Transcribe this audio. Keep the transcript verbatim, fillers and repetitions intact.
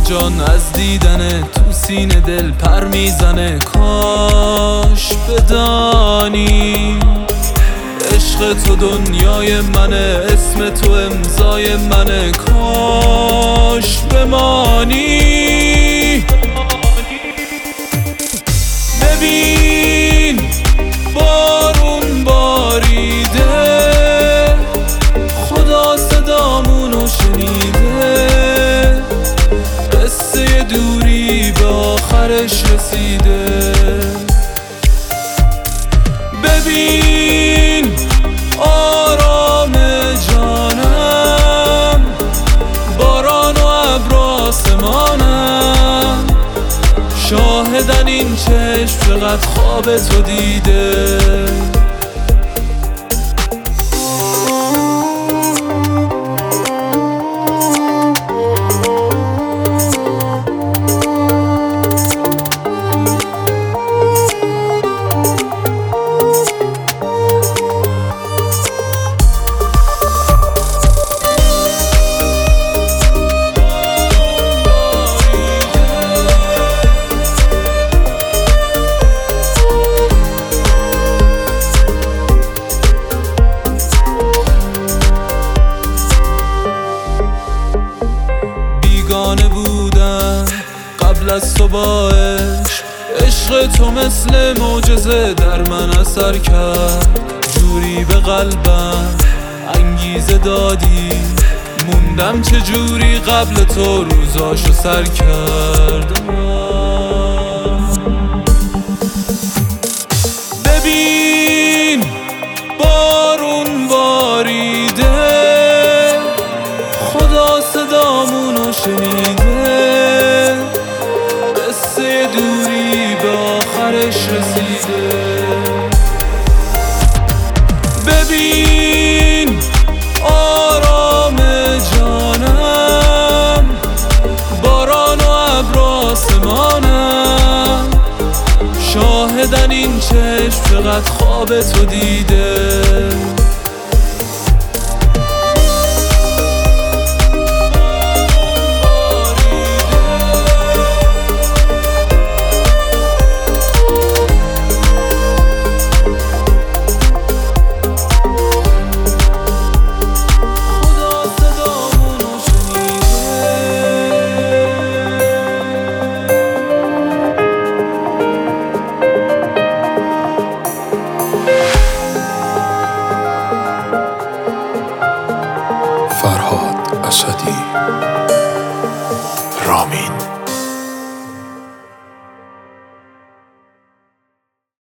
جان از دیدن تو سینه دل پر میزنه. کاش بدانی عشق تو دنیای منه، اسم تو امضای منه. کاش بمانی. ببین بارون باریده، خدا صدامونو شنیده، قصه دوری به آخرش رسیده. ببین آرام جانم، باران و ابر آسمانم، شاهدن این چشم چقدر خواب تو دیده. بیگانه بودم قبل از تو با عشق، عشق تو مثل معجزه در من اثر کرد. جوری به قلبم انگیزه دادی، موندم چجوری قبل تو روزاشو سر کردم. ببین بارون باریده، خدا صدامونو شنیده، قصه دوری به آخرش رسیده. ببین آرام جانم، باران و ابر آسمانم، شاهدن این چشم چقدر خواب تو دیده.